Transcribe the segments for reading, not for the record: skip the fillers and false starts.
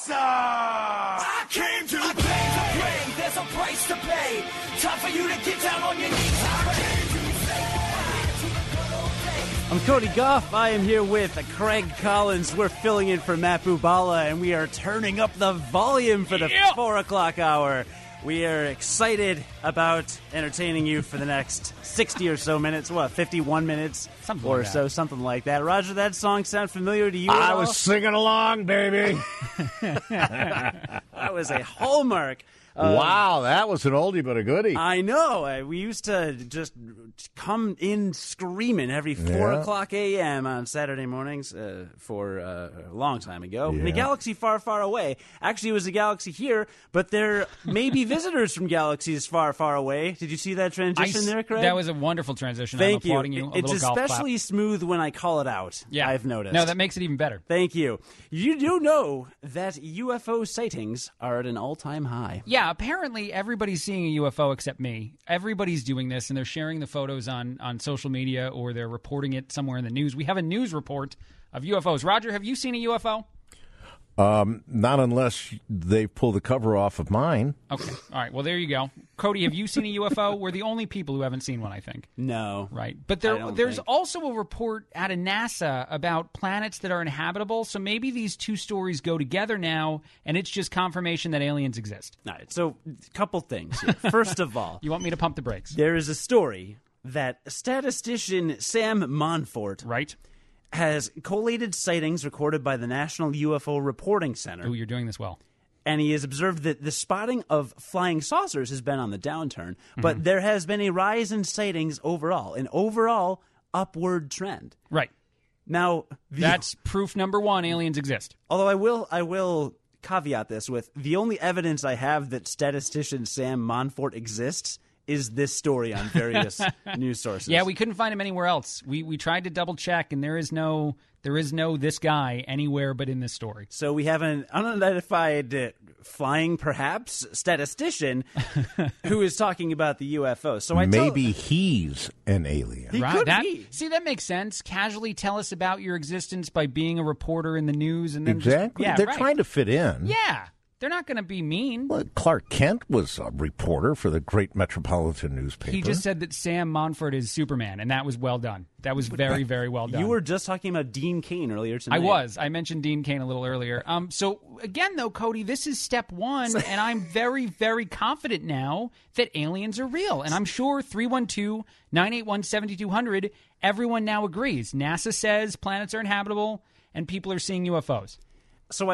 awesome! I came to play. There's a price to pay. Time for you to get down on your knees. I'm Cody Goff. I am here with Craig Collins. We're filling in for Matt Bubala, and we are turning up the volume for the 4 o'clock hour. We are excited about entertaining you for the next 60 or so minutes. 51 minutes something or like so, something like that. Roger, that song sound familiar to you at I all? was singing along, baby. That was a hallmark. Wow, that was an oldie but a goodie. I know. We used to just come in screaming every 4 o'clock a.m. on Saturday mornings for a long time ago. In a galaxy far, far away. Actually, it was a galaxy here, but there may be visitors from galaxies far, far away. Did you see that transition there, Craig? That was a wonderful transition. Thank I'm applauding you. It's little golf especially clap. smooth when I call it out, I've noticed. No, that makes it even better. Thank you. You do know that UFO sightings are at an all-time high. Yeah, apparently everybody's seeing a UFO except me. Everybody's doing this, and they're sharing the photos on social media, or they're reporting it somewhere in the news. We have a news report of UFOs. Roger, have you seen a UFO? Not unless they pull the cover off of mine. Okay. All right. Well, there you go. Cody, have you seen a UFO? We're the only people who haven't seen one, I think. No. Right. But don't there's think. also a report out of NASA about planets that are inhabitable. So maybe these two stories go together now, and it's just confirmation that aliens exist. All right, so a couple things here. First of all, You want me to pump the brakes? there is a story that statistician Sam Monfort Right? has collated sightings recorded by the National UFO Reporting Center, Oh, you're doing this well. and he has observed that the spotting of flying saucers has been on the downturn, but there has been a rise in sightings overall, an overall upward trend. Right. Now, That's proof number one, aliens exist. although I will caveat this with the only evidence I have that statistician Sam Monfort exists is this story on various news sources. Yeah, we couldn't find him anywhere else. We tried to double check, and there is no this guy anywhere but in this story. So we have an unidentified flying, perhaps, statistician who is talking about the UFO. So Maybe he's an alien. He could that, be. See, that makes sense. Casually tell us about your existence by being a reporter in the news, and then Exactly. Just, They're right. trying to fit in. Yeah, they're not going to be mean. Well, Clark Kent was a reporter for the great metropolitan newspaper. He just said that Sam Monfort is Superman, and that was well done. That was very, very well done. You were just talking about Dean Cain earlier tonight. I was. I mentioned Dean Cain a little earlier. So, again, though, Cody, this is step one, and I'm very, very confident now that aliens are real. And I'm sure 312-981-7200, everyone now agrees. NASA says planets are inhabitable, and people are seeing UFOs. So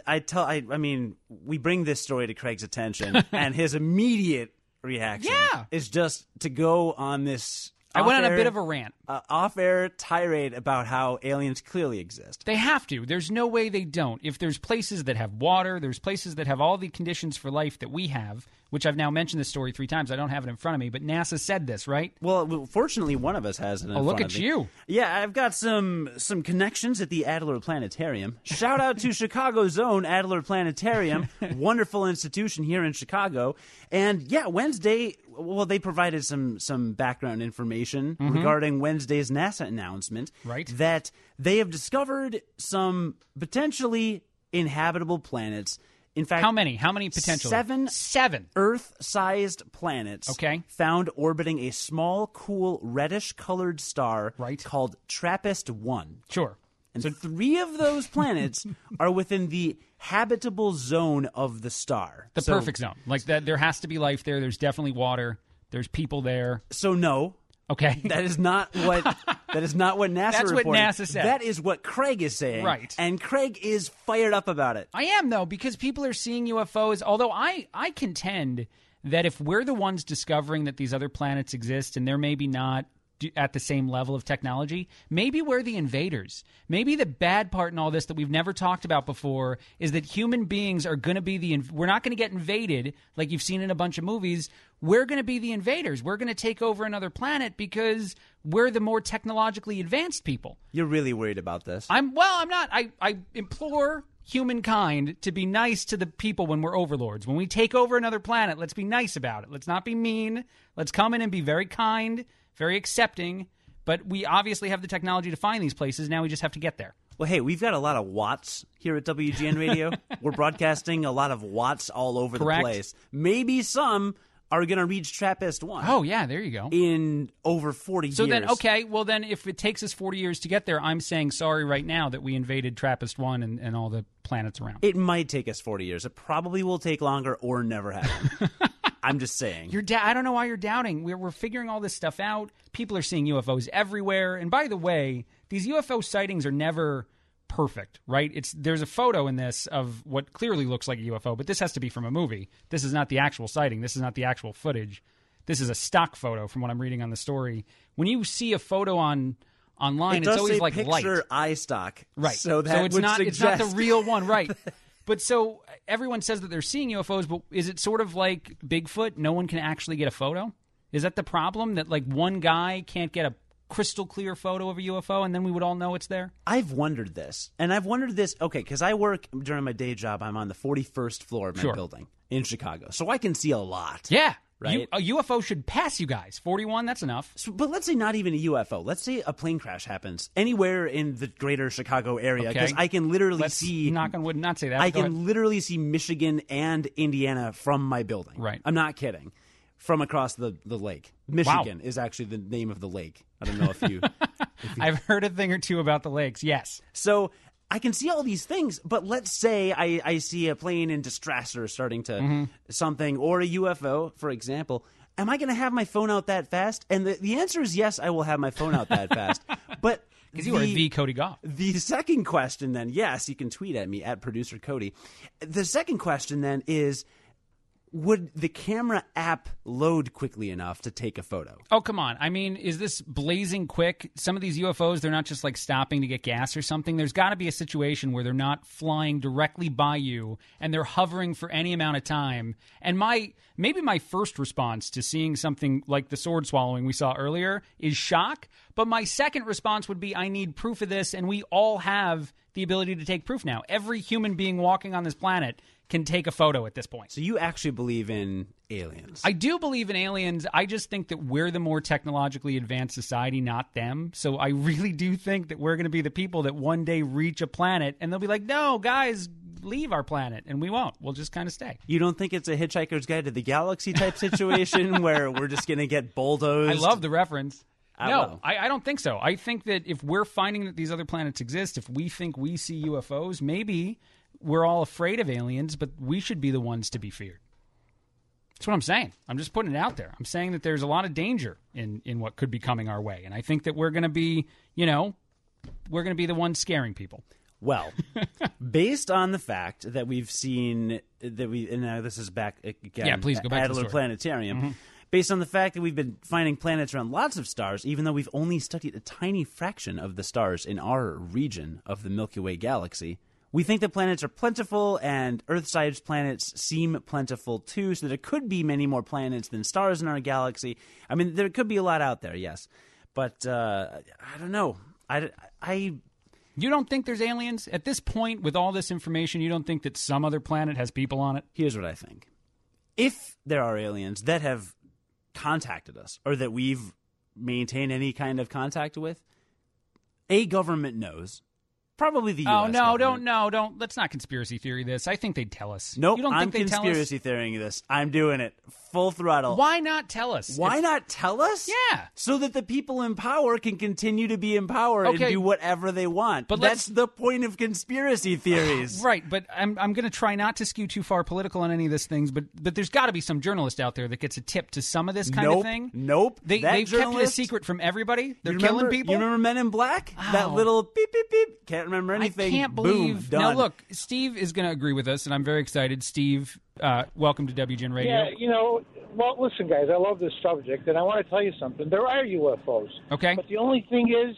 we bring this story to Craig's attention, and his immediate reaction is just to go on this I went on a bit of a rant. Off-air tirade about how aliens clearly exist. They have to. There's no way they don't. If there's places that have water, there's places that have all the conditions for life that we have, which I've now mentioned this story 3 times. I don't have it in front of me, but NASA said this, right? Well, fortunately, one of us has it in Oh, look front at of me. you. Yeah, I've got some connections at the Adler Planetarium. Shout out to Chicago's own Adler Planetarium, wonderful institution here in Chicago. And yeah, Wednesday, well, they provided some background information regarding Wednesday's NASA announcement, Right. that they have discovered some potentially inhabitable planets. In fact, How many? How many potentially? 7. Earth-sized planets Okay. found orbiting a small, cool, reddish-colored star Right. called TRAPPIST-1. Sure. And 3 of those planets are within the habitable zone of the star. The So- perfect zone. Like that, there has to be life there. There's definitely water. There's people there. So no, Okay. that is not what NASA That's what reported. NASA said. That is what Craig is saying. Right. And Craig is fired up about it. I am, though, because people are seeing UFOs. Although I contend that if we're the ones discovering that these other planets exist and they're maybe not at the same level of technology, maybe we're the invaders. Maybe the bad part in all this that we've never talked about before is that human beings are going to be we're not going to get invaded like you've seen in a bunch of movies. We're going to be the invaders. We're going to take over another planet because we're the more technologically advanced people. You're really worried about this. I'm not. I implore humankind to be nice to the people when we're overlords. When we take over another planet, let's be nice about it. Let's not be mean. Let's come in and be very kind, very accepting. But we obviously have the technology to find these places. Now we just have to get there. Well, hey, we've got a lot of watts here at WGN Radio. We're broadcasting a lot of watts all over Correct. the place. Maybe some are going to reach TRAPPIST-1. Oh, yeah, there you go. In over 40 years. So then, okay, well then if it takes us 40 years to get there, I'm saying sorry right now that we invaded TRAPPIST-1 and all the planets around. It might take us 40 years. It probably will take longer or never happen. I'm just saying. I don't know why you're doubting. We're figuring all this stuff out. People are seeing UFOs everywhere. And by the way, these UFO sightings are never perfect, right? There's a photo in this of what clearly looks like a UFO, but this has to be from a movie. This is not the actual sighting. This is not the actual footage. This is a stock photo from what I'm reading on the story. When you see a photo online, it's always like light. Picture eye stock. Right. So that it's would not suggest... it's not the real one, right? But so everyone says that they're seeing UFOs, but is it sort of like Bigfoot? No one can actually get a photo? Is that the problem? That like one guy can't get a crystal clear photo of a UFO and then we would all know it's there? I've wondered this. And I've wondered this, okay, because I work during my day job. I'm on the 41st floor of my building in Chicago. So I can see a lot. Yeah. Right? A UFO should pass you guys. 41, that's enough. So, but let's say not even a UFO. Let's say a plane crash happens anywhere in the greater Chicago area. Because I can literally see... knock on wood, not say that. I can literally see Michigan and Indiana from my building. Right. I'm not kidding. From across the lake. Michigan is actually the name of the lake. I don't know if you... I've heard a thing or two about the lakes, yes. So I can see all these things, but let's say I see a plane in distress or starting to something, or a UFO, for example. Am I going to have my phone out that fast? And the answer is yes, I will have my phone out that fast. But because you are the Cody Goff. The second question then, yes, you can tweet at me, at Producer Cody. The second question then is, would the camera app load quickly enough to take a photo? Oh, come on. I mean, is this blazing quick? Some of these UFOs, they're not just like stopping to get gas or something. There's got to be a situation where they're not flying directly by you and they're hovering for any amount of time. And maybe my first response to seeing something like the sword swallowing we saw earlier is shock. But my second response would be, I need proof of this, and we all have the ability to take proof now. Every human being walking on this planet can take a photo at this point. So you actually believe in aliens? I do believe in aliens. I just think that we're the more technologically advanced society, not them. So I really do think that we're going to be the people that one day reach a planet and they'll be like, no, guys, leave our planet. And we won't. We'll just kind of stay. You don't think it's a Hitchhiker's Guide to the Galaxy type situation where we're just going to get bulldozed? I love the reference. No, I don't think so. I think that if we're finding that these other planets exist, if we think we see UFOs, maybe we're all afraid of aliens, but we should be the ones to be feared. That's what I'm saying. I'm just putting it out there. I'm saying that there's a lot of danger in what could be coming our way. And I think that we're going to be, we're going to be the ones scaring people. Well, based on the fact that we've seen that and now this is back again. Yeah, please go back to the Adler story. Planetarium. Mm-hmm. Based on the fact that we've been finding planets around lots of stars, even though we've only studied a tiny fraction of the stars in our region of the Milky Way galaxy, we think that planets are plentiful, and Earth-sized planets seem plentiful too, so there could be many more planets than stars in our galaxy. I mean, there could be a lot out there, yes. But I don't know. You don't think there's aliens? At this point, with all this information, you don't think that some other planet has people on it? Here's what I think. If there are aliens that have contacted us, or that we've maintained any kind of contact with, a government knows. Probably the U.S. government. don't. Let's not conspiracy theory this. I think they'd tell us. Nope, you don't I'm think they'd conspiracy theorying this. I'm doing it full throttle. Why not tell us? Why not tell us? Yeah. So that the people in power can continue to be in power and do whatever they want. But that's the point of conspiracy theories. Right, but I'm going to try not to skew too far political on any of these things, but there's got to be some journalist out there that gets a tip to some of this kind of thing. Nope. They've kept it a secret from everybody. They're killing people. You remember Men in Black? Oh. That little beep, beep, beep. Can't remember anything. I can't believe. Boom, done. Now, look, Steve is going to agree with us, and I'm very excited. Steve, welcome to WGN Radio. Yeah, well, listen, guys, I love this subject, and I want to tell you something. There are UFOs. Okay. But the only thing is,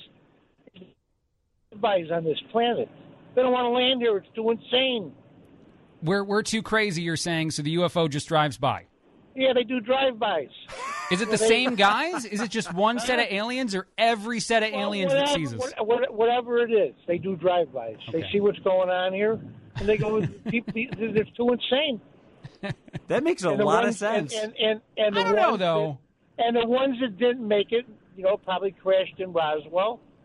everybody's on this planet. They don't want to land here. It's too insane. We're too crazy, you're saying, so the UFO just drives by. Yeah, they do drive-bys. Is it the same guys? Is it just one set of aliens or every set of aliens that sees us? Whatever it is, they do drive-bys. Okay. They see what's going on here, and they go, it's too insane. That makes a lot of sense. And I don't know, though. And the ones that didn't make it, probably crashed in Roswell.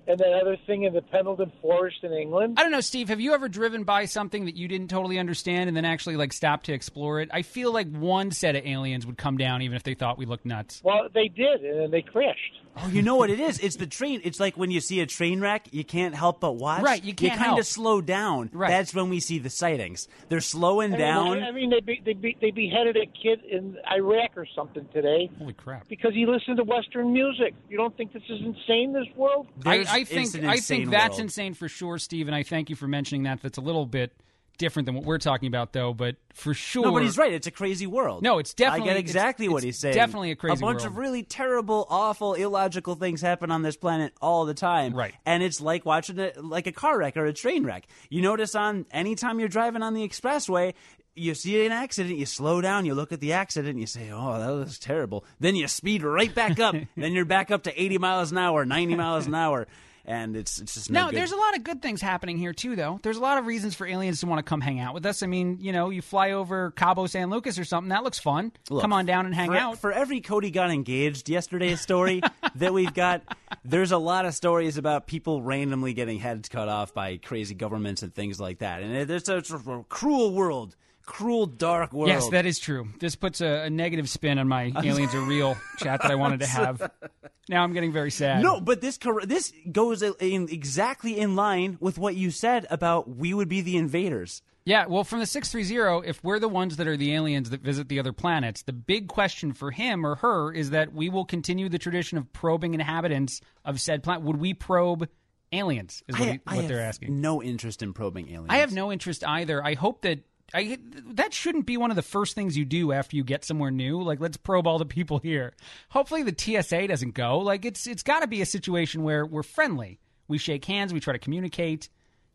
and that other thing in the Pendleton Forest in England. I don't know, Steve. Have you ever driven by something that you didn't totally understand and then actually like stopped to explore it? I feel like one set of aliens would come down even if they thought we looked nuts. Well, they did, and then they crashed. Oh, you know what it is? It's the train. It's like when you see a train wreck, you can't help but watch. Right, you can't kind help. of slow down. Right. That's when we see the sightings. They're slowing down. I mean, they beheaded a kid in Iraq or something today. Holy crap. Because he listened to Western music. You don't think this is insane, this world? I think that's world. insane for sure, Steve, and I thank you for mentioning that. That's a little bit different than what we're talking about, though, but for sure. No, but he's right. It's a crazy world. No, it's definitely. I get exactly what he's saying. Definitely a crazy world. A bunch of really terrible, awful, illogical things happen on this planet all the time. Right. And it's like watching it like a car wreck or a train wreck. You notice anytime you're driving on the expressway, you see an accident, you slow down, you look at the accident, and you say, oh, that was terrible. Then you speed right back up. Then you're back up to 80 miles an hour, 90 miles an hour. And it's just no good. There's a lot of good things happening here, too, though. There's a lot of reasons for aliens to want to come hang out with us. I mean, you fly over Cabo San Lucas or something. That looks fun. Look, come on down and hang out. For every Cody got engaged yesterday's story that we've got, there's a lot of stories about people randomly getting heads cut off by crazy governments and things like that. And it's a cruel world. Cruel, dark world. Yes, that is true. This puts a negative spin on my aliens are real chat that I wanted to have. Now I'm getting very sad. No, but this goes exactly in line with what you said about we would be the invaders. Yeah, well, from the 630, if we're the ones that are the aliens that visit the other planets, the big question for him or her is that we will continue the tradition of probing inhabitants of said planet. Would we probe aliens, is what they're asking. No interest in probing aliens. I have no interest either. I hope that that shouldn't be one of the first things you do after you get somewhere new. Like, let's probe all the people here. Hopefully the TSA doesn't go. Like, it's got to be a situation where we're friendly. We shake hands. We try to communicate,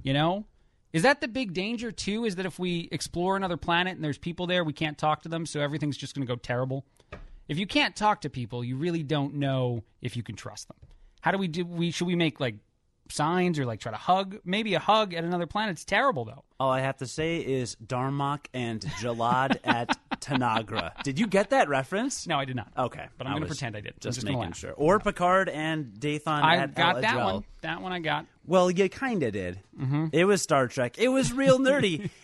Is that the big danger, too, is that if we explore another planet and there's people there, we can't talk to them, so everything's just going to go terrible? If you can't talk to people, you really don't know if you can trust them. How do we do? Should we make, like, signs or, like, try to hug? Maybe a hug at another planet's terrible, though. All I have to say is Darmok and Jalad at Tanagra. Did you get that reference? No, I did not. Okay. But I'm going to pretend I did. Just making sure. Or Picard and Dathan at got El that Adrel. one. That one I got. Well, you kind of did. Mm-hmm. It was Star Trek. It was real nerdy.